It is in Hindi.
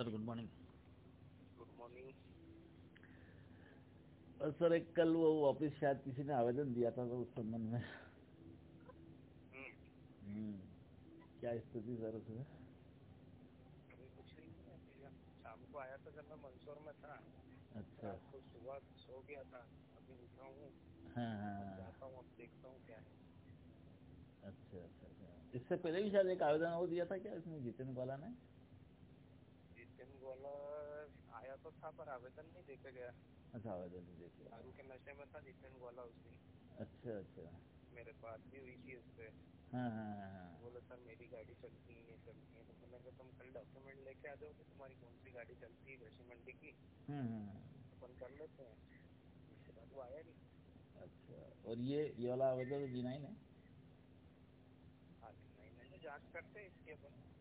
Sir good morning. Good morning. Sir एक कल वो वापस शायद किसी ने आवेदन दिया था तो उस संबंध में क्या स्थिति सर उसमें? अभी कुछ नहीं है। अभी शाम को आया था जब मैं मंदसौर में था। अच्छा। रात को सुबह सो गया था। अभी उठा हूँ। अब हाँ। जाता हूँ, अब देखता हूँ क्या है। अच्छा अच्छा अच्छा, इससे पहले भी शायद एक आवेदन वो दिया था क्या इसमें जितेन वाला ने? जितेन वाला आया तो था पर आवेदन नहीं देके गया। अच्छा, आवेदन नहीं देखे। दारू के नशे में था जितेन वाला उस दिन। अच्छा अच्छा। मेरे बात भी हुई थी उससे। हाँ हाँ हाँ। बोले सर मेरी गाड़ी चलती है, ये चलती है। तो मैंने कहा तुम कल डॉक्यूमेंट लेके आ जाओ कि तुम्हारी कौन सी गाड़ी चलती है कृषि मंडी की, अपन कर लेते हैं। उसके बाद वो आया नहीं। अच्छा, और ये वाला आवेदन तो दिना ही नहीं? हाँ नहीं, मैंने जांच करते हैं इसकी अपन।